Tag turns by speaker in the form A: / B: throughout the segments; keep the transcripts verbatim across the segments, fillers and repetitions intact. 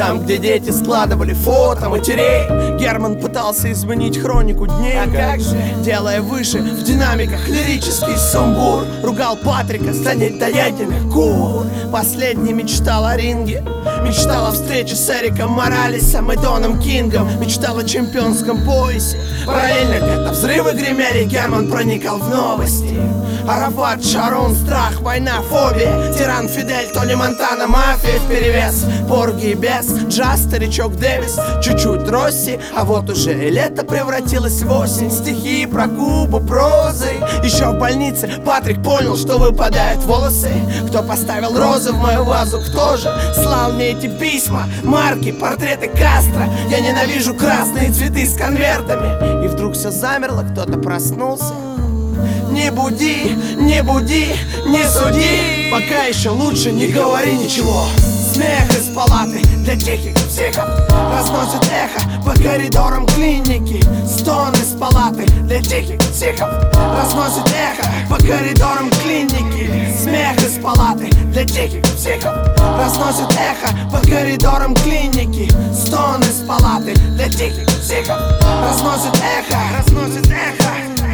A: Там, где дети складывали фото матерей, Герман пытался изменить хронику дней. А как же, делая выше в динамиках лирический сумбур, ругал Патрика, станет доятельных кур. Последний мечтал о ринге, мечтал о встрече с Эриком Моралесом и Доном Кингом, мечтал о чемпионском поясе. Параллельно где-то взрывы гремели, Герман проникал в новости. Арафат, Шарон, страх, война, фобия, тиран Фидель, Тони Монтана, мафия вперевес, Порги и Бес, джаз, старичок Дэвис, чуть-чуть Росси, а вот уже и лето превратилось в осень. Стихи про Кубу, прозой. Еще в больнице Патрик понял, что выпадают волосы. Кто поставил розы в мою вазу, кто же слал мне эти письма, марки, портреты Кастро? Я ненавижу красные цветы с конвертами. И вдруг все замерло, кто-то проснулся. Не буди, не буди, не суди, пока еще лучше не говори ничего. Смех из палаты для тихих психов разносит эхо по коридорам клиники. Стон из палаты для тихих психов разносит эхо по коридорам клиники. Смех из палаты для тихих психов разносит эхо по коридорам клиники. Стон из палаты для тихих психов разносит эхо, разносит эхо.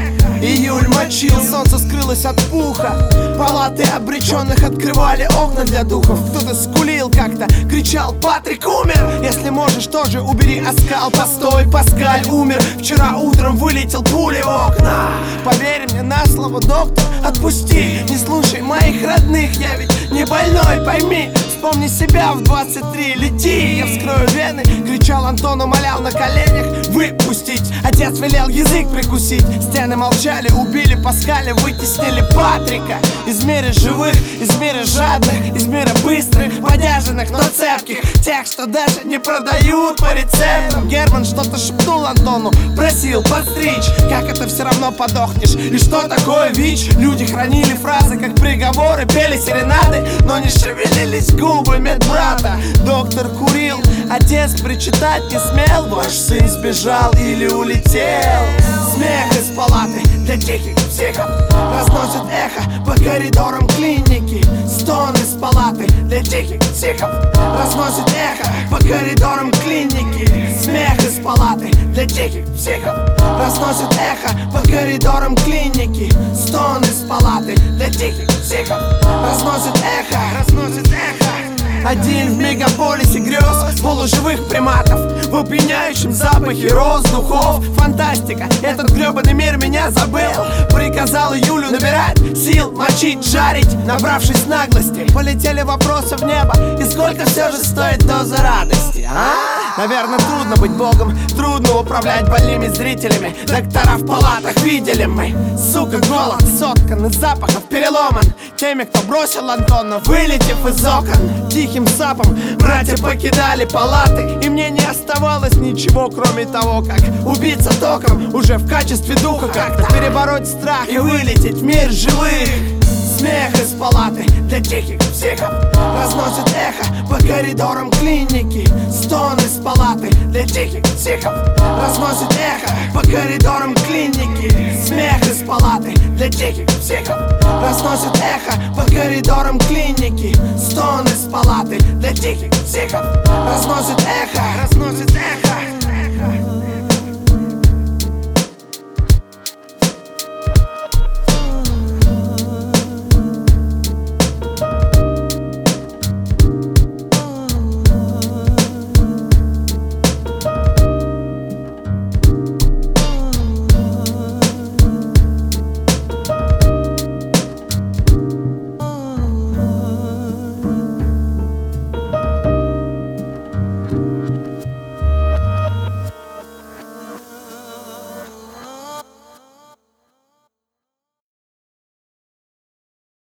A: Июль мочил, солнце скрылось от пуха. Палаты обреченных открывали окна для духов. Кто-то скулил как-то, кричал: Патрик умер! Если можешь, тоже убери оскал. Постой, Паскаль умер. Вчера утром вылетел пулей в окна. Поверь мне на слово, доктор, отпусти. Не слушай моих родных, я ведь не больной, пойми. Вспомни себя в двадцать три, лети. Я вскрою вены, кричал Антон, умолял на коленях выпустить. Отец велел язык прикусить. Стены молчали, убили Паскаля, вытеснили Патрика. Из мира живых, из мира жадных, из мира быстрых, подержанных, но цепких, тех, что даже не продают по рецептам. Герман что-то шепнул Антону, просил подстричь. Как это все равно подохнешь? И что такое ВИЧ? Люди хранили фразы, как приговоры, пели серенады, но не шевелились губы медбрата. Доктор курил, отец причитать не смел. Ваш сын сбежал или улетел. Смех из палаты для тихих психов разносит эхо по коридорам клиники. Стон из палаты для тихих психов разносит эхо по коридорам клиники. Смех из палаты для тихих психов разносит эхо по коридорам клиники. Стон из палаты для тихих психов разносит эхо, разносит эхо. Один в мегаполисе грез полуживых приматов в опьяняющем запахе роз, духов. Фантастика, этот гребаный мир меня забыл. Приказал Юлю набирать сил, мочить, жарить. Набравшись наглости, полетели вопросы в небо. И сколько все же стоит доза радости, а? Наверное, трудно быть богом, трудно управлять больными зрителями. Доктора в палатах видели мы. Сука, голод соткан из запахов, переломан теми, кто бросил Антона, вылетев из окон. Тихим сапом братья покидали палаты, и мне не оставалось ничего, кроме того, как убиться током уже в качестве духа, как-то перебороть страх и вылететь в мир живых. Смех из палаты для тихих психов разносит эхо по коридорам клиники. Стон из палаты для тихих психов разносит эхо по коридорам клиники. Смех из палаты для тихих психов разносит эхо по коридорам клиники. Стон из палаты для тихих психов разносит эхо, разносит эхо.